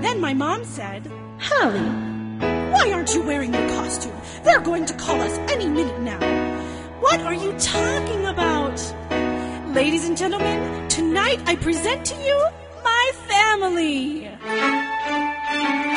Then my mom said, Holly, why aren't you wearing your costume? They're going to call us any minute now. What are you talking about? Ladies and gentlemen, tonight I present to you my family.